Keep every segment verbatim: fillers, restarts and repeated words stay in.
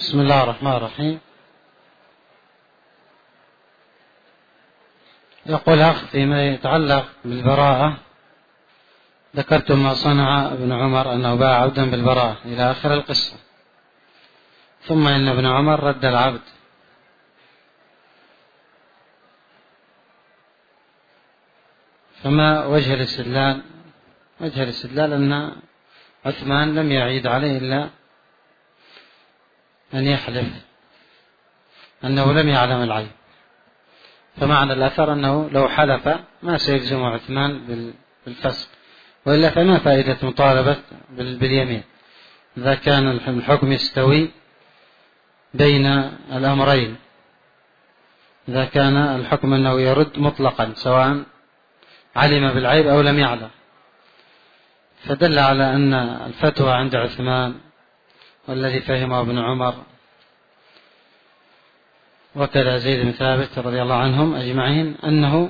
بسم الله الرحمن الرحيم. يقول أخ فيما يتعلق بالبراءة، ذكرتم ما صنع ابن عمر أنه باع عبدا بالبراءة إلى آخر القصة، ثم إن ابن عمر رد العبد، فما وجه الاستدلال؟ وجه الاستدلال أن عثمان لم يعيد عليه إلا أن يحلف أنه لم يعلم العيب، فمعنى الأثر أنه لو حلف ما سيلزم عثمان بالفسق، وإلا فما فائدة مطالبة باليمين إذا كان الحكم يستوي بين الأمرين، إذا كان الحكم أنه يرد مطلقا سواء علم بالعيب أو لم يعلم. فدل على أن الفتوى عند عثمان والذي فهمه ابن عمر وكذا زيد بن ثابت رضي الله عنهم أجمعين أنه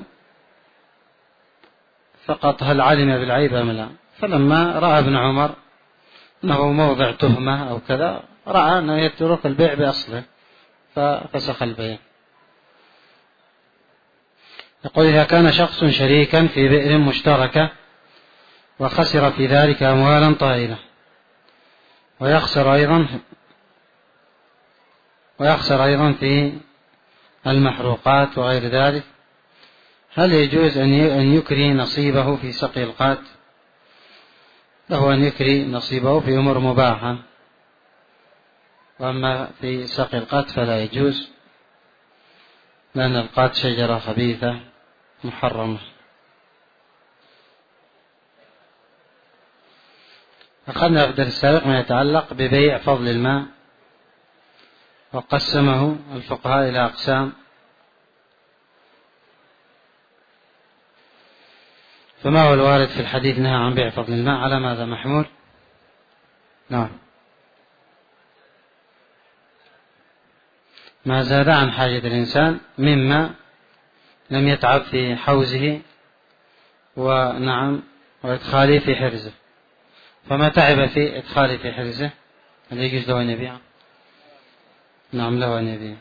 فقط هل علم بالعيب أم لا. فلما رأى ابن عمر أنه موضع تهمة أو كذا، رأى أنه يترك البيع بأصله ففسخ البيع. يقول: إذا كان شخص شريكا في بئر مشتركة وخسر في ذلك أموالا طائلة ويخسر أيضا ويخسر أيضا في المحروقات وغير ذلك، هل يجوز أن يكري نصيبه في سقي القات؟ له أن يكري نصيبه في أمور مباحة، وأما في سقي القات فلا يجوز، لأن القات شجرة خبيثة محرمة. أخذنا في الدرس السابق ما يتعلق ببيع فضل الماء، وقسمه الفقهاء إلى أقسام. فما هو الوارد في الحديث نهى عن بيع فضل الماء؟ على ماذا محمول؟ نعم، ما زاد عن حاجة الإنسان مما لم يتعب في حوزه ونعم وإدخاله في حرزه، فما تعب في إدخاله في حرزه هل يجوز له أن يبيع؟ نعم، له أن يبيع.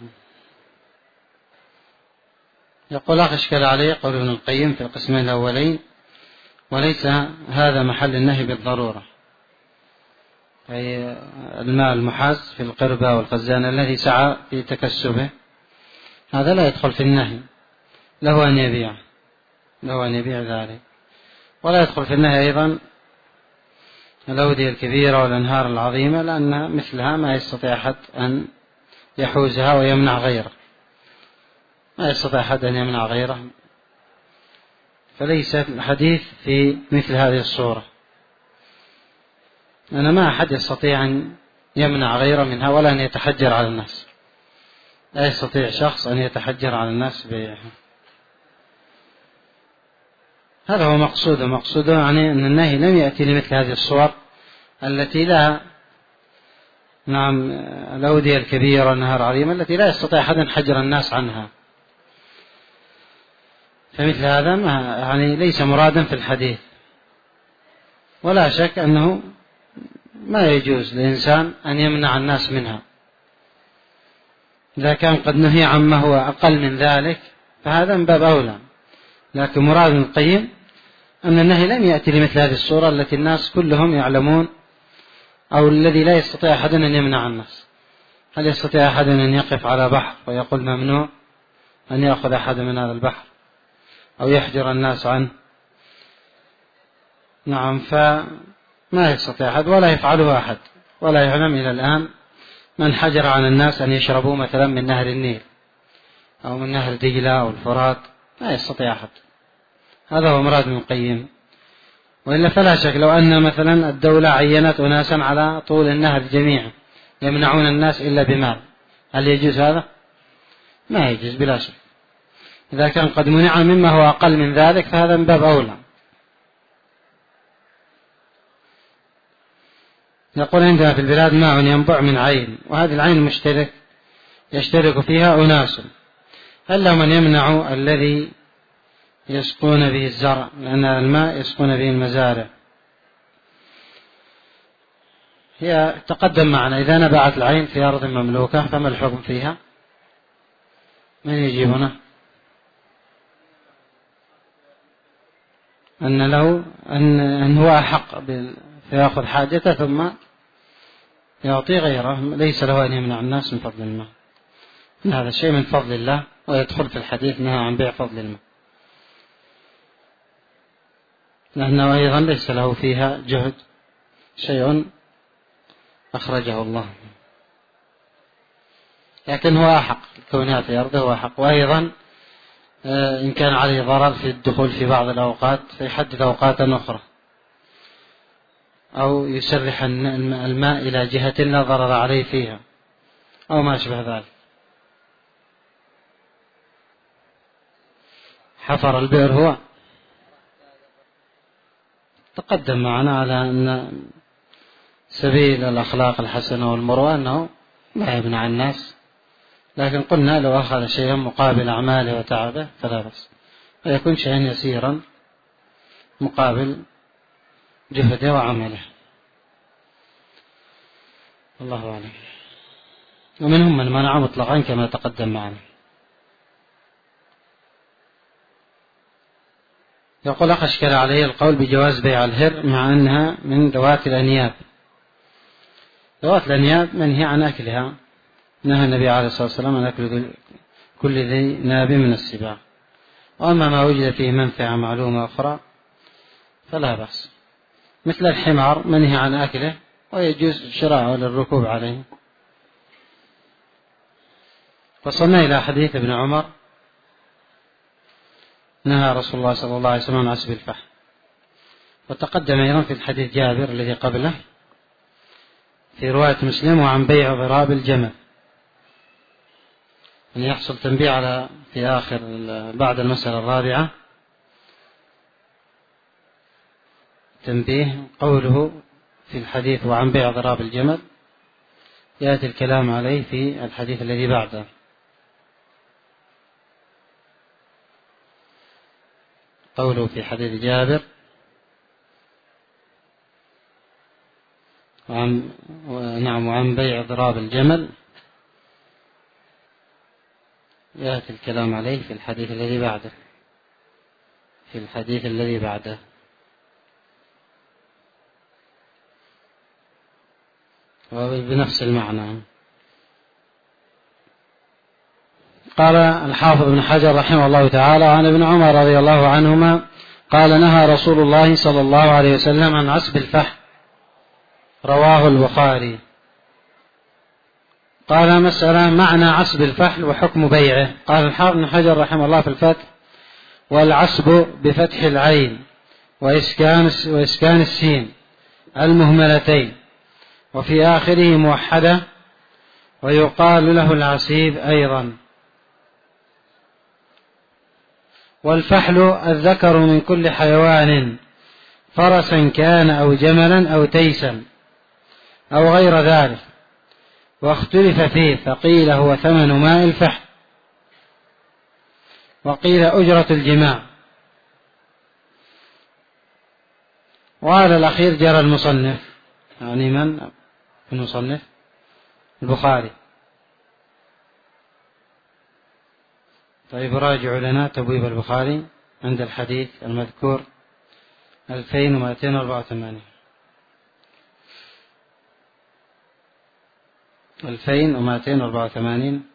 يقول: أخ إشكال عليه قول ابن القيم في القسمين الأولين: وليس هذا محل النهي بالضرورة، أي الماء المحاز في القربة والخزان الذي سعى في تكسبه، هذا لا يدخل في النهي، له أن يبيع له أن يبيع ذلك. ولا يدخل في النهي أيضا الأودية الكبيرة والأنهار العظيمة، لأن مثلها ما يستطيع أحد أن يحوزها ويمنع غيره، ما يستطيع أحد أن يمنع غيره، فليس الحديث في مثل هذه الصورة، أنا ما أحد يستطيع أن يمنع غيره منها ولا أن يتحجر على الناس، لا يستطيع شخص أن يتحجر على الناس بيعها. هذا هو مقصوده مقصوده يعني أن النهي لم يأتي لمثل هذه الصور التي لا نعم الأودية الكبيرة والنهار العظيمة التي لا يستطيع أحد أن حجر الناس عنها، فمثل هذا يعني ليس مرادا في الحديث. ولا شك أنه ما يجوز للإنسان أن يمنع الناس منها، إذا كان قد نهي عما هو أقل من ذلك فهذا من باب أولى. لكن مراد ابن القيم أن النهي لم يأتي لمثل هذه الصورة التي الناس كلهم يعلمون، أو الذي لا يستطيع أحد أن يمنع الناس. هل يستطيع أحد أن يقف على بحر ويقول ممنوع أن يأخذ أحد من هذا البحر أو يحجر الناس عنه؟ نعم، فما يستطيع أحد ولا يفعله أحد، ولا يعلم إلى الآن من حجر عن الناس أن يشربوا مثلا من نهر النيل أو من نهر دجلة أو الفرات، ما يستطيع أحد. هذا هو مراد ابن القيم. وإلا فلا شك لو أن مثلا الدولة عينت أناسا على طول النهر جميعا يمنعون الناس إلا بمال، هل يجوز هذا؟ ما يجوز بلا شك. إذا كان قد منع مما هو أقل من ذلك فهذا من باب أولى. يقول: عندنا في البلاد ماء ينبع من عين، وهذه العين مشترك يشترك فيها أناس، هل لهم أن يمنعوا الذي يسقون به الزرع، لأن الماء يسقون به المزارع؟ هي تقدم معنا إذا نبعت العين في أرض مملوكة فما الحكم فيها؟ من يجيبنا؟ أن له أن, أن هو أحق فيأخذ حاجته ثم يعطي غيره، ليس له أن يمنع الناس من فضل الماء. هذا الشيء من فضل الله، ويدخل في الحديث نهى عن بيع فضل الماء، لأنه أيضا ليس له فيها جهد، شيء أخرجه الله، لكن هو أحق كونها في أرضه، هو أحق. وأيضا إن كان عليه ضرر في الدخول في بعض الأوقات فيحدد أوقات أخرى، أو يسرح الماء إلى جهة لا ضرر عليه فيها أو ما أشبه ذلك. حفر البئر هو تقدم معنا على أن سبيل الأخلاق الحسنة والمروءة أنه لا يمنع الناس، لكن قلنا لو أخذ شيئا مقابل أعماله وتعبه فلا بأس، ويكون شيئا يسيرا مقابل جهده وعمله. الله أعلم. ومنهم من منع مطلقا كما تقدم معنا. يقول أخ أشكل عليه القول بجواز بيع الهر مع أنها من ذوات الأنياب. ذوات الأنياب منهي عن أكلها، نهى النبي عليه الصلاة والسلام عن أكل كل ذي ناب من السباع، وأما ما وجد فيه منفعة معلومة أخرى فلا بأس، مثل الحمار منهي عن أكله ويجوز شراعه للركوب عليه. وصلنا إلى حديث ابن عمر نهى رسول الله صلى الله عليه وسلم عن عسب الفحم، وتقدم أيضا في الحديث جابر الذي قبله في رواية مسلم وعن بيع ضراب الجمل. أن يحصل تنبيه على في آخر بعد المسألة الرابعة تنبيه قوله في الحديث وعن بيع ضراب الجمل، يأتي الكلام عليه في الحديث الذي بعده. قوله في حديث جابر وعن نعم وعن بيع ضراب الجمل، يأتي الكلام عليه في الحديث الذي بعده في الحديث الذي بعده وبنفس المعنى. قال الحافظ ابن حجر رحمه الله تعالى عن ابن عمر رضي الله عنهما قال نهى رسول الله صلى الله عليه وسلم عن عسب الفحم، رواه البخاري. قال مسألة معنى عسب الفحل وحكم بيعه. قال الحافظ ابن حجر رحمه الله في الفتح والعسب بفتح العين وإسكان, وإسكان السين المهملتين وفي آخره موحدة، ويقال له العسيب أيضا. والفحل الذكر من كل حيوان، فرسا كان أو جملا أو تيسا أو غير ذلك، واختلف فيه، فقيل هو ثمن ماء الفحل، وقيل أجرة الجماع. وعلى الأخير جرى المصنف، يعني من المصنف؟ البخاري. طيب راجعوا لنا تبويب البخاري عند الحديث المذكور ألفين ومائتين وأربعة وثمانين ألفين ومائتين وأربعة وثمانين.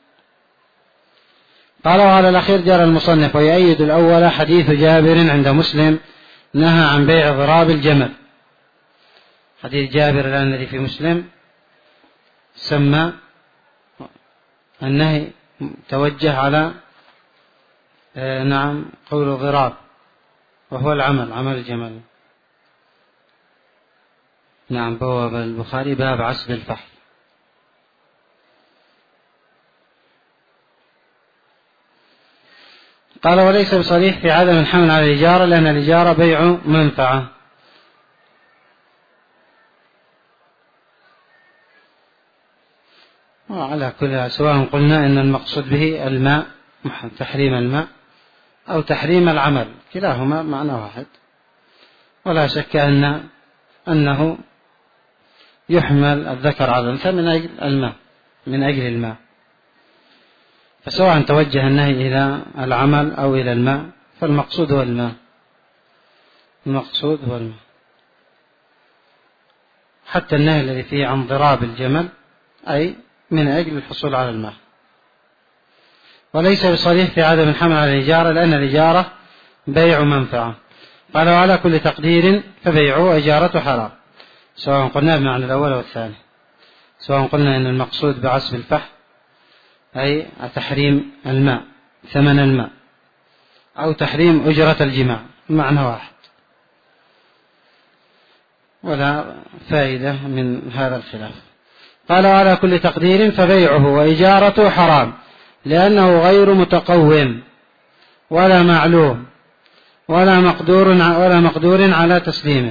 قال وعلى الأخير جرى المصنف ويؤيد الأول حديث جابر عند مسلم نهى عن بيع ضراب الجمل. حديث جابر الذي في مسلم سمى النهي توجه على آه نعم قول ضراب، وهو العمل عمل الجمل. نعم بواب البخاري باب عسب الفحل. قال وليس بصريح في عدم الحمل على الإجارة، لأن الإجارة بيع منفعة. وعلى كل سواء قلنا إن المقصود به الماء، تحريم الماء أو تحريم العمل، كلاهما معنى واحد. ولا شك أن أنه يحمل الذكر على الأنثى من أجل الماء من أجل الماء، فسواء توجه النهي إلى العمل أو إلى الماء فالمقصود هو الماء، المقصود هو الماء. حتى النهي الذي فيه عن ضراب الجمل أي من أجل الحصول على الماء، وليس بصريح في عدم الحمل على الإجارة، لأن الإجارة بيع منفعة. قال وعلى كل تقدير فبيعه وإجارته حرام، سواء قلنا بمعنى الأول والثاني، سواء قلنا أن المقصود بعصب الفحم أي تحريم الماء ثمن الماء، أو تحريم أجرة الجماع، معنى واحد، ولا فائدة من هذا الخلاف. قال وعلى كل تقدير فبيعه وإجارته حرام، لأنه غير متقوم ولا معلوم ولا مقدور ولا مقدور على تسليمه.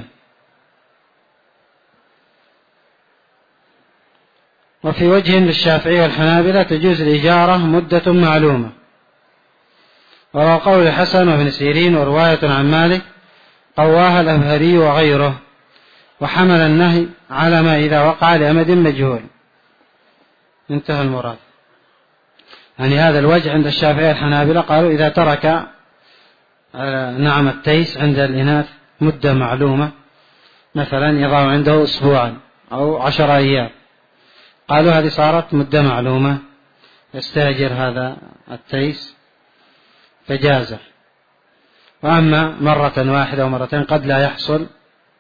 وفي وجه للشافعي والحنابلة تجوز الإجارة مدة معلومة، وهو قول الحسن وابن سيرين ورواية عن مالك قواها الأبهري وغيره، وحمل النهي على ما إذا وقع لأمد مجهول. انتهى المراد. يعني هذا الوجه عند الشافعي والحنابلة قالوا إذا ترك نعم التيس عند الإناث مدة معلومة، مثلا يضع عنده أسبوعا أو عشر أيام، قالوا هذه صارت مدة معلومة، يستأجر هذا التيس فجازه. وأما مرة واحدة أو مرتين قد لا يحصل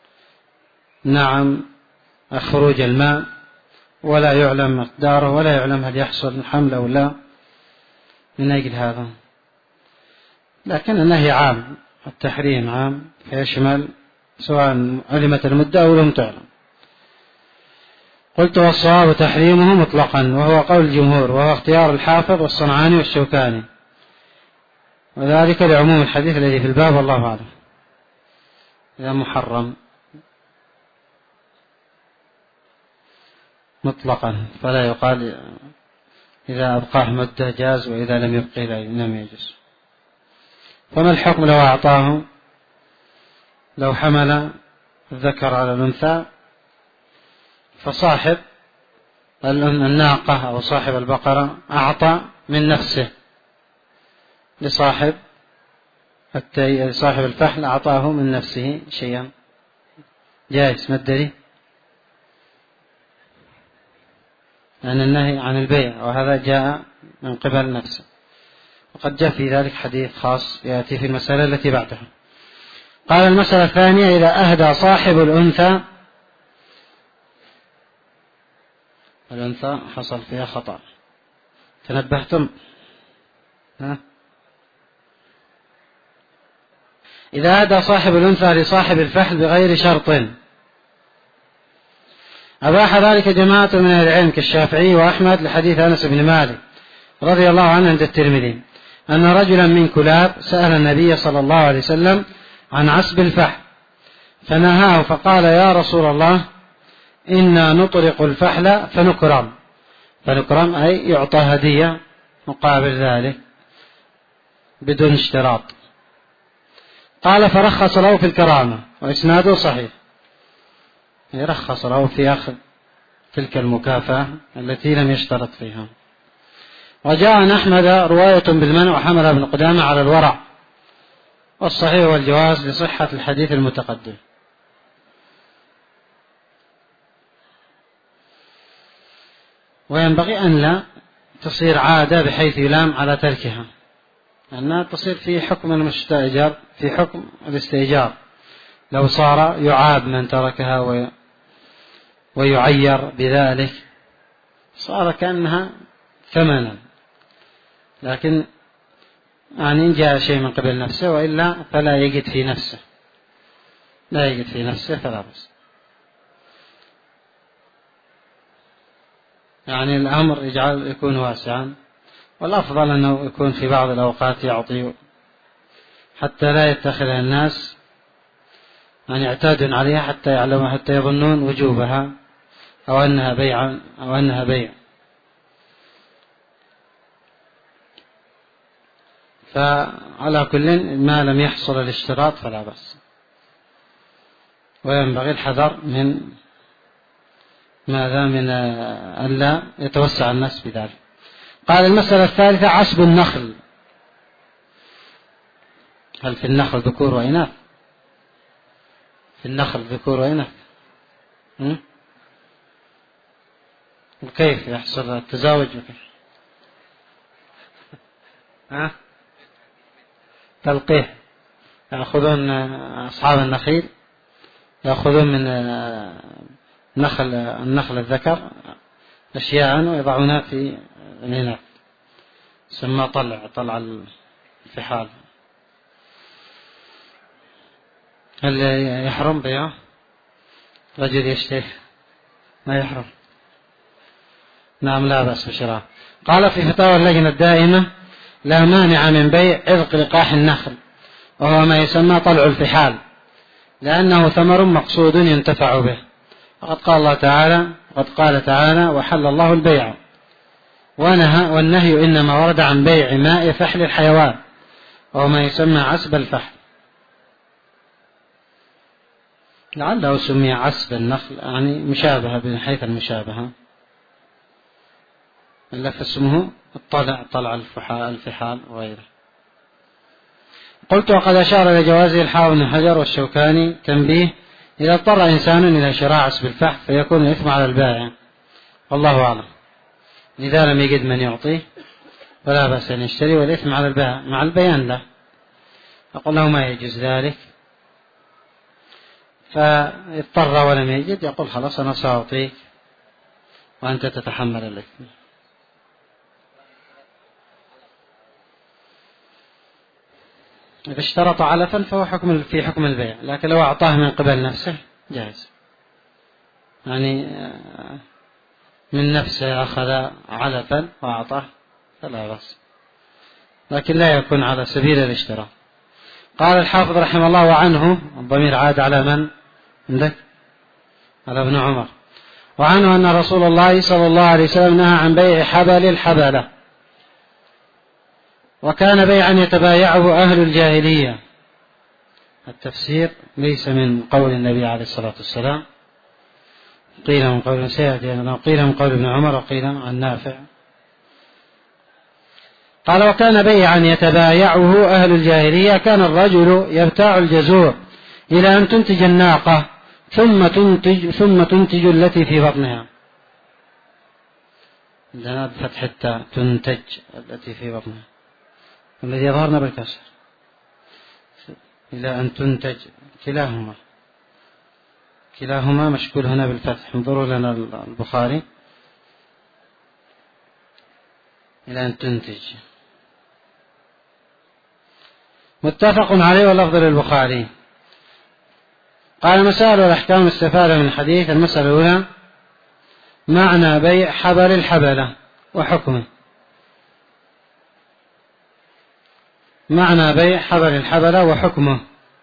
نعم خروج الماء ولا يعلم مقداره ولا يعلم هل يحصل حمل أو لا، من أجل هذا. لكن النهي عام، التحريم عام فيشمل سواء علمت المدة أو لم تعلم. قلت والصواب تحريمه مطلقا، وهو قول الجمهور، وهو اختيار الحافظ والصنعاني والشوكاني، وذلك لعموم الحديث الذي في الباب، والله أعلم. إذا محرم مطلقا فلا يقال إذا أبقاه مدة جاز، وإذا لم يبقي لم يجوز. فما الحكم لو أعطاه، لو حمل الذكر على الأنثى فصاحب الناقة أو صاحب البقرة أعطى من نفسه لصاحب صاحب الفحل، أعطاه من نفسه شيئا، جائز. ما الدليل؟ لأن النهي عن البيع، وهذا جاء من قبل نفسه، وقد جاء في ذلك حديث خاص يأتي في المسألة التي بعدها. قال المسألة الثانية إذا أهدى صاحب الأنثى، الأنثى حصل فيها خطأ، تنبهتم؟ ها؟ إذا أهدى صاحب الأنثى لصاحب الفحل بغير شرط، أباح ذلك جماعة من العلم كالشافعي وأحمد لحديث أنس بن مالك رضي الله عنه عند الترمذي أن رجلا من كلاب سأل النبي صلى الله عليه وسلم عن عسب الفحل فنهاه، فقال يا رسول الله إنا نطلق الفحل فنكرم، فنكرم أي يعطى هدية مقابل ذلك بدون اشتراط. قال فرخص له في الكرامة، وإسناده صحيح، يرخص له في أخذ تلك المكافأة التي لم يشترط فيها. وجاء عن أحمد رواية بالمنع وحمل ابن قدامة على الورع، والصحيح والجواز لصحة الحديث المتقدم. وينبغي أن لا تصير عادة بحيث يلام على تركها، أنها تصير في حكم المستأجر، في حكم الاستئجار، لو صار يعاب من تركها وي ويعير بذلك صار كأنها ثمنا. لكن يعني إن جاء شيء من قبل نفسه، وإلا فلا يجد في نفسه، لا يجد في نفسه فلا بأس. يعني الأمر يجعل يكون واسعا، والأفضل أنه يكون في بعض الأوقات يعطي حتى لا يتخذها الناس أن يعتادون عليها حتى يعلموا، حتى يظنون وجوبها أو أنها بيع أو أنها بيع. فعلى كل ما لم يحصل الاشتراط فلا بأس. وينبغي الحذر من ماذا من ألا يتوسع الناس بذلك. قال المسألة الثالثة عصب النخل. هل في النخل ذكور وإناث؟ في النخل ذكور وإناث، وكيف يحصل التزاوج؟ ها؟ تلقيح، يأخذون أصحاب النخيل يأخذون من نخل النخل الذكر أشياء ويضعونها في الإناث، سمى طلع طلع الفحال. هل يحرم بيعه؟ رجل يشتري ما يحرم؟ نعم لا بأس بشراء. قال في فتاوى اللجنة الدائمة لا مانع من بيع عذق لقاح النخل، وهو ما يسمى طلع الفحال، لأنه ثمر مقصود ينتفع به. وقد قال الله تعالى قد قال تعالى وحل الله البيع ونهى، والنهي إنما ورد عن بيع ماء فحل الحيوان، وهو ما يسمى عسب الفحل، لعله سمي عسب النخل يعني مشابهة من حيث المشابهة، إلا فاسمه الطلع طلع الفحال وغيره. قلت وقد أشار إلى جوازه الحافظ بن حجر والشوكاني تنبيه: إذا اضطر إنسان إلى شراء عسب الفحل فيكون الإثم على البائع، والله أعلم. إذا لم يجد من يعطيه فلا بأس أن يشتري، والإثم على البائع مع البيان له. أقول له ما يجوز ذلك، فاضطر ولم يجد يقول خلاص أنا سأعطيك وأنت تتحمل الإثم. إذا اشترط علفا فهو حكم في حكم البيع، لكن لو أعطاه من قبل نفسه جائز، يعني من نفسه أخذ علفا وأعطاه فلا بأس، لكن لا يكون على سبيل الاشتراء. قال الحافظ رحمه الله وعنه، الضمير عاد على من عندك؟ على ابن عمر. وعنه أن رسول الله صلى الله عليه وسلم نهى عن بيع حبل الحبلة، وكان بيعا يتبايعه أهل الجاهلية. التفسير ليس من قول النبي عليه الصلاة والسلام، قيل من قول سيأتي، قيل من قول ابن عمر وقيل عن نافع. قال وكان بيعا يتبايعه أهل الجاهلية، كان الرجل يبتاع الجزور إلى أن تنتج الناقة ثم تنتج, ثم تنتج التي في بطنها، عندنا بفتح التاء تنتج التي في بطنها، الذي يظهرنا بالكسر، إلى أن تنتج، كلاهما كلاهما مشكول هنا بالفتح. انظروا لنا البخاري، إلى أن تنتج، متفق عليه واللفظ للبخاري. قال مسائل والأحكام الاستفادة من الحديث. المسألة الأولى معنى بيع حبل الحبلة وحكمه. معنى بيع حبل الحبلة وحكمه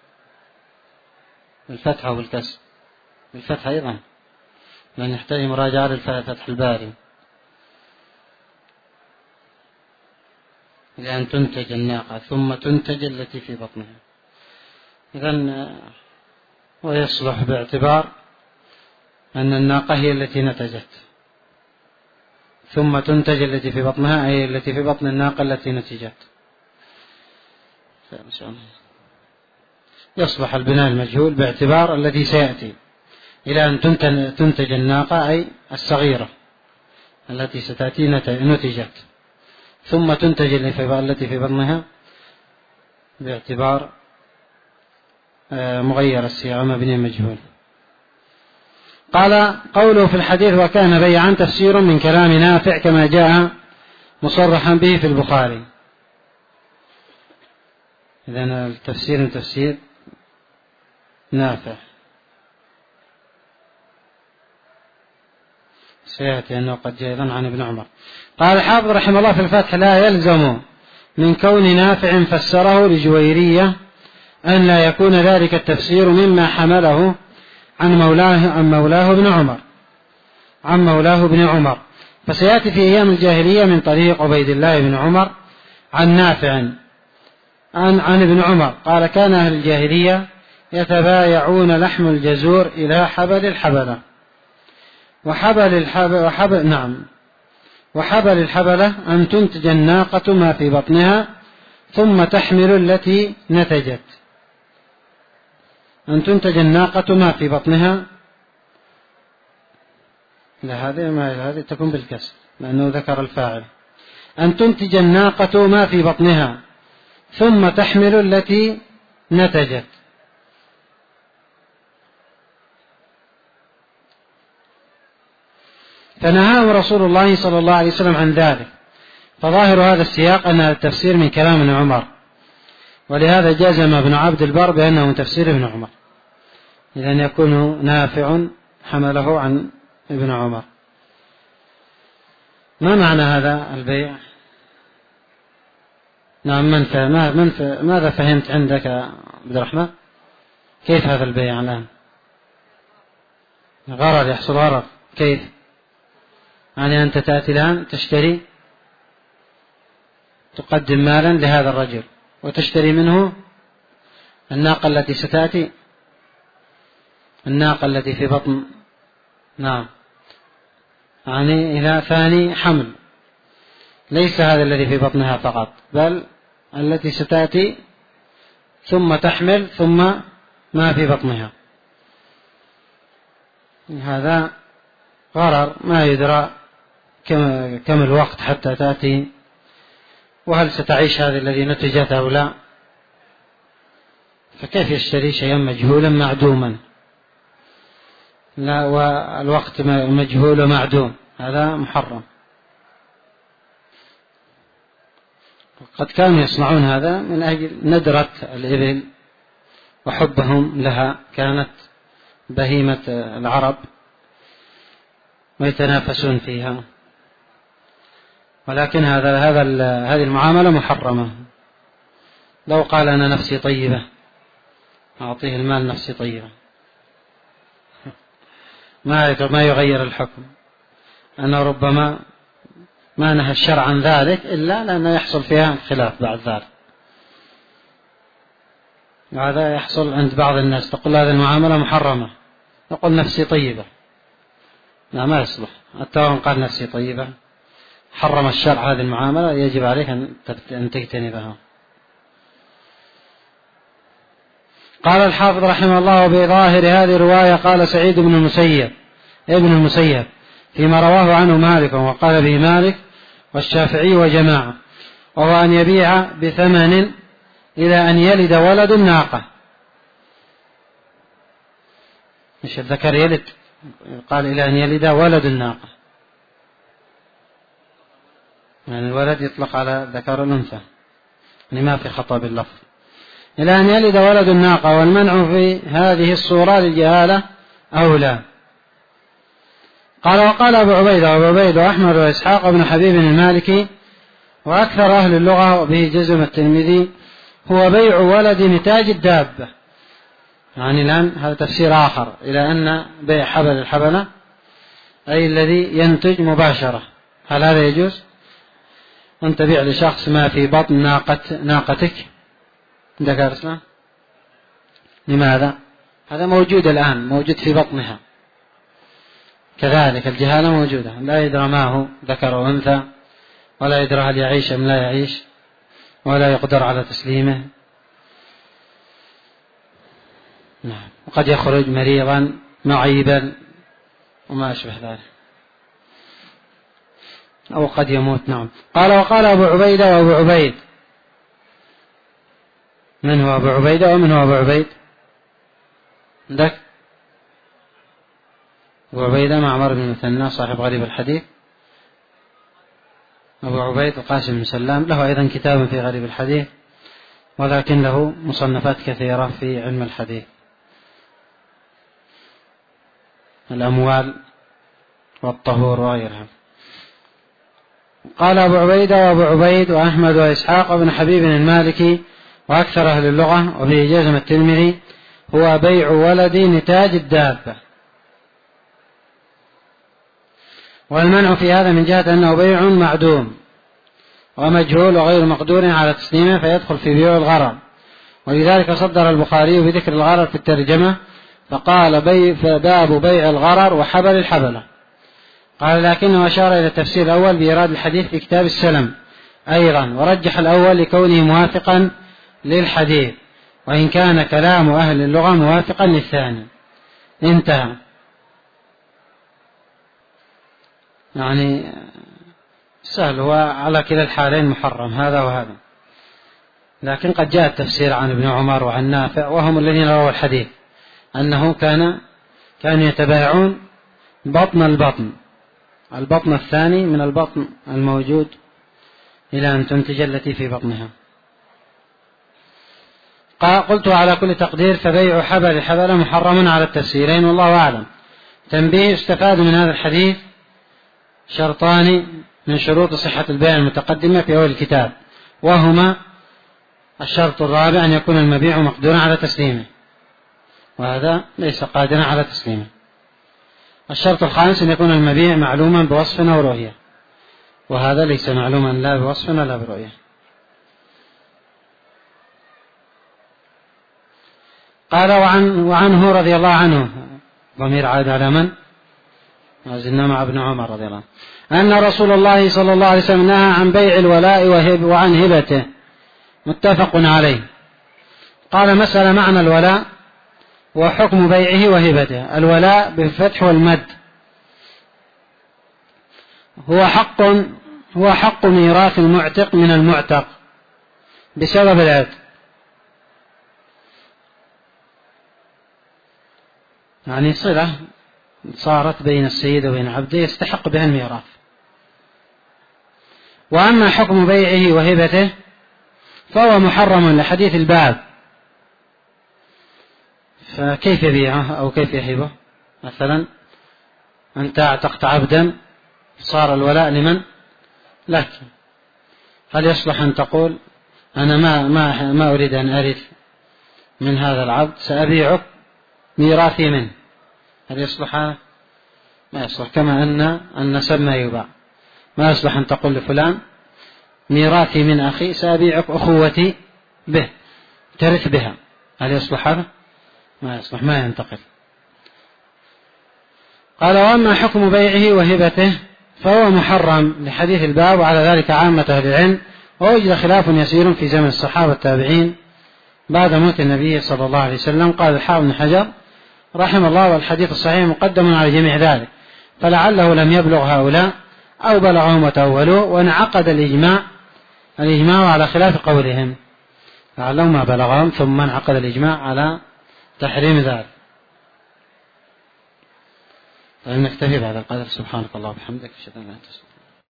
بالفتح أو بالكسر؟ بالفتح أيضا، لأن يحتاج مراجعة لفتح الباري. إلى أن تنتج الناقة ثم تنتج التي في بطنها، إذن ويصلح باعتبار أن الناقة هي التي نتجت، ثم تنتج التي في بطنها أي التي في بطن الناقة التي نتجت. يصلح البناء المجهول باعتبار الذي سيأتي، إلى أن تنتج الناقة أي الصغيرة التي ستأتي نتجت، ثم تنتج التي في بطنها باعتبار مغير الصيغة مبني مجهول. قال قوله في الحديث وكان بيعا تفسير من كلام نافع كما جاء مصرحا به في البخاري. إذن التفسير من تفسير نافع، سيأتي أنه قد جاء أيضا عن ابن عمر. قال الحافظ رحمه الله في الفتح لا يلزم من كون نافع فسره لجويرية أن لا يكون ذلك التفسير مما حمله عن مولاه عن مولاه ابن عمر عن مولاه ابن عمر فسيأتي في أيام الجاهلية من طريق عبيد الله بن عمر عن نافع عن, عن ابن عمر قال كان أهل الجاهلية يتبايعون لحم الجزور إلى حبل الحبلة، وحبل الحبل وحبل نعم وحبل الحبلة أن تنتج الناقة ما في بطنها ثم تحمل التي نتجت. أن تنتج الناقة ما في بطنها، لا هذه ما هذه تكون بالكسر لأنه ذكر الفاعل. أن تنتج الناقة ما في بطنها ثم تحمل التي نتجت. فنهاه رسول الله صلى الله عليه وسلم عن ذلك، فظاهر هذا السياق أن التفسير من كلام ابن عمر، ولهذا جزم ابن عبد البر بأنه من تفسير ابن عمر، إذن يكون نافع حمله عن ابن عمر. ما معنى هذا البيع؟ نعم، من ف... ما... من ف... ماذا فهمت عندك عبد الرحمن؟ كيف هذا البيع الآن؟ غرر، يحصل غرر. كيف؟ يعني أنت تأتي الآن تشتري، تقدم مالا لهذا الرجل وتشتري منه الناقة التي ستأتي، الناقة التي في بطن، نعم، يعني إلى ثاني حمل، ليس هذا الذي في بطنها فقط بل التي ستأتي ثم تحمل ثم ما في بطنها. هذا غرر، ما يدرى كم, كم الوقت حتى تأتي، وهل ستعيش هذه الذي نتجت أو لا، فكيف يشتري شيئا مجهولا معدوما؟ لا، والوقت مجهول ومعدوم، هذا محرم. قد كانوا يصنعون هذا من أجل ندرة الإبل وحبهم لها، كانت بهيمة العرب ويتنافسون فيها، ولكن هذا هذا هذه المعاملة محرمة. لو قال أنا نفسي طيبة أعطيه المال نفسي طيبة، ما ما يغير الحكم، أنه ربما ما نهى الشرع عن ذلك إلا لأنه يحصل فيها خلاف بعد ذلك. وهذا يحصل عند بعض الناس، تقول هذه المعاملة محرمة، يقول نفسي طيبة، لا ما يصلح. حتى وإن قال نفسي طيبة حرم الشرع هذه المعاملة، يجب عليك أن تجتنبها. قال الحافظ رحمه الله: وبظاهر هذه الرواية قال سعيد بن المسيب ابن المسيب فيما رواه عنه مالك، وقال به مالك والشافعي وجماعة، وهو أن يبيع بثمن إلى أن يلد ولد الناقة. مش الذكر يلد، قال إلى أن يلد ولد الناقة، يعني الولد يطلق على ذكر الأنثى، يعني ما في خطأ باللفظ. إلى أن يلد ولد الناقة، والمنع في هذه الصورة للجهالة أولى. قال: وقال أبو عبيدة وأبو عبيدة وأحمد وإسحاق بن حبيب المالكي وأكثر أهل اللغة، وبه جزم الترمذي، هو بيع ولد نتاج الدابة. يعني الآن هذا تفسير آخر إلى أن بيع حبل الحبلة أي الذي ينتج مباشرة. هل هذا يجوز؟ أن تبيع لشخص ما في بطن ناقة ناقتك ذكر اسمه، لماذا؟ هذا موجود الآن، موجود في بطنها، كذلك الجهالة موجودة، لا يدرى ما هو ذكر وأنثى، ولا يدرى هل يعيش أم لا يعيش، ولا يقدر على تسليمه. نعم، وقد يخرج مريضا معيبا وما أشبه ذلك، أو قد يموت. نعم. قال: وقال أبو عبيدة وأبو عبيد. من هو أبو عبيدة ومن هو أبو عبيد؟ عندك أبو عبيدة معمر بن مثنى صاحب غريب الحديث. أبو عبيد القاسم بن سلام، له أيضا كتاب في غريب الحديث، ولكن له مصنفات كثيرة في علم الحديث، الأموال والطهور وغيرها. قال أبو عبيدة وأبو عبيد وأحمد وإسحاق بن حبيب المالكي وأكثر أهل اللغة، وفي جزم الترمذي، هو بيع ولد نتاج الدابة. والمنع في هذا من جهة أنه بيع معدوم ومجهول وغير مقدور على تسليمه، فيدخل في بيع الغرر. ولذلك صدر البخاري بذكر الغرر في الترجمة، فقال: بي باب بيع الغرر وحبل الحبلة. قال لكنه أشار إلى التفسير الأول بإيراد الحديث في كتاب السلم أيضا، ورجح الأول لكونه موافقا للحديث، وإن كان كلام أهل اللغة موافقا للثاني. انتهى. يعني سهل، هو على كلا الحالين محرم هذا وهذا، لكن قد جاء التفسير عن ابن عمر وعن نافع وهم الذين رووا الحديث أنه كان كانوا يتبايعون بطن البطن البطن الثاني من البطن الموجود إلى أن تنتج التي في بطنها. قلت على كل تقدير فبيع حبل حبل محرم على التفسيرين والله أعلم. تنبيه: استفاد من هذا الحديث شرطان من شروط صحة البيع المتقدمة في أول الكتاب، وهما: الشرط الرابع أن يكون المبيع مقدورا على تسليمه، وهذا ليس قادرا على تسليمه. الشرط الخامس أن يكون المبيع معلوما بوصف أو رؤية، وهذا ليس معلوما لا بوصف ولا برؤية. قال: وعن وعنه رضي الله عنه، ضمير عاد على من؟ ما زلنا مع ابن عمر رضي الله عنه، أن رسول الله صلى الله عليه وسلم نهى عن بيع الولاء وهب وعن هبته، متفق عليه. قال: مسألة معنى الولاء وحكم بيعه وهبته. الولاء بالفتح والمد هو حق هو حق ميراث المعتق من المعتق بسبب العتق، يعني صلة صارت بين السيد وبين عبده يستحق بها الميراث. وأما حكم بيعه وهبته فهو محرم لحديث الباب، فكيف يبيعه أو كيف يهبه؟ مثلا أنت اعتقت عبدا صار الولاء لمن؟ لك، هل يصلح أن تقول أنا ما, ما, ما أريد أن أرث من هذا العبد، سأبيعك ميراثي منه؟ هل يصلح هذا؟ ما يصلح. كما أن النسب ما يباع، ما يصلح أن تقول لفلان ميراثي من أخي سأبيعك أخوتي به ترث بها. هل يصلح هذا؟ ما يصلح، ما ينتقل. قال: وأما حكم بيعه وهبته فهو محرم لحديث الباب، وعلى ذلك عامة أهل العلم، ووجد خلاف يسير في زمن الصحابة التابعين بعد موت النبي صلى الله عليه وسلم. قال الحافظ بن حجر رحمه الله: والحديث الصحيح مقدم على جميع ذلك، فلعله لم يبلغ هؤلاء أو بلغهم وتأولوا، وانعقد الإجماع الإجماع على خلاف قولهم، لعله ما بلغهم ثم انعقد الإجماع على تحريم ذلك. نكتفي بهذا القدر. سبحانك الله وبحمدك، أشهد أن لا إله إلا أنت.